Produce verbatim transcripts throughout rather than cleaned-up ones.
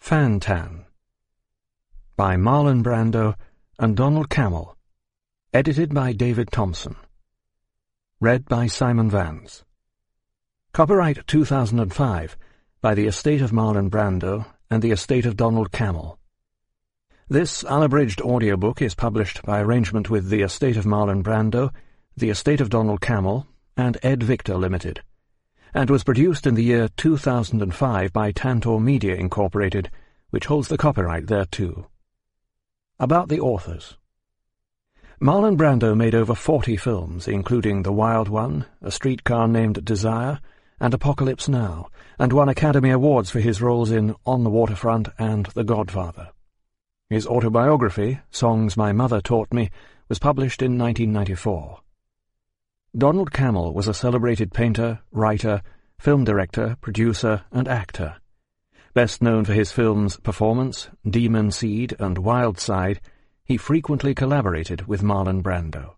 Fan Tan by Marlon Brando and Donald Cammell. Edited by David Thompson. Read by Simon Vance. Copyright two thousand five by the estate of Marlon Brando and the estate of Donald Cammell. This unabridged audiobook is published by arrangement with the estate of Marlon Brando, the estate of Donald Cammell, and Ed Victor Limited, and was produced in the year two thousand five by Tantor Media Incorporated, which holds the copyright thereto. About the authors. Marlon Brando made over forty films, including The Wild One, A Streetcar Named Desire, and Apocalypse Now, and won Academy Awards for his roles in On the Waterfront and The Godfather. His autobiography, Songs My Mother Taught Me, was published in nineteen ninety-four. Donald Cammell was a celebrated painter, writer, film director, producer, and actor. Best known for his films Performance, Demon Seed, and Wild Side, he frequently collaborated with Marlon Brando.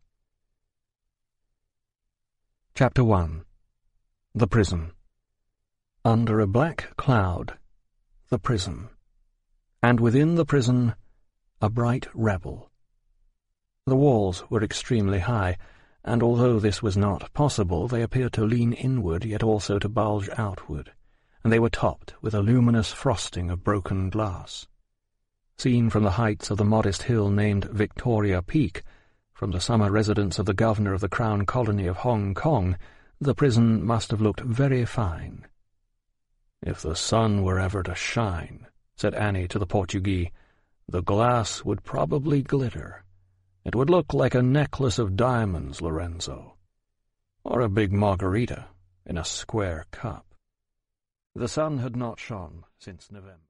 Chapter one. The Prison. Under a black cloud, the prison. And within the prison, a bright rebel. The walls were extremely high, and although this was not possible, they appeared to lean inward, yet also to bulge outward, and they were topped with a luminous frosting of broken glass. Seen from the heights of the modest hill named Victoria Peak, from the summer residence of the governor of the Crown Colony of Hong Kong, the prison must have looked very fine. "If the sun were ever to shine," said Annie to the Portuguese, "the glass would probably glitter. It would look like a necklace of diamonds, Lorenzo. Or a big margarita in a square cup." The sun had not shone since November.